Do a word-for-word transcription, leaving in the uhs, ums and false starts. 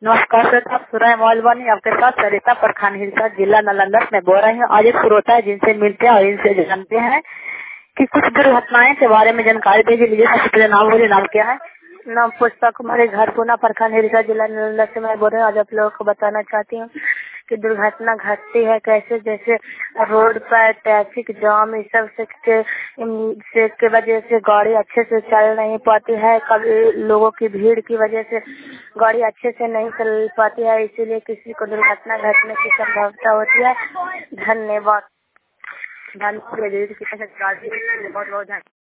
नमस्कार सर, आप सुन रहे हैं मोबाइल वाणी, आपके साथ सरिता प्रखंड हिलसा जिला नालंदा में बोल रहे हैं। आज एक श्रोता है जिनसे मिलते हैं और इनसे जानते हैं कि कुछ दुर्घटनाएं के बारे में जानकारी दे दीजिए। सबसे पहले नाम बोलिए, नाम क्या है? नाम पुष्पा कुमारी, घर पुना प्रखंड हिलसा जिला नालंदा से मैं बोल रही हूँ। आज आप लोगों को बताना चाहती हूँ कि दुर्घटना घटती है कैसे, जैसे रोड पर ट्रैफिक जाम इस सब से के, से के वजह से गाड़ी अच्छे से चल नहीं पाती है। कभी लोगों की भीड़ की वजह से गाड़ी अच्छे से नहीं चल पाती है, इसीलिए किसी को दुर्घटना घटने की संभावना होती है। धन्यवाद। धन्यवाद। बहुत बहुत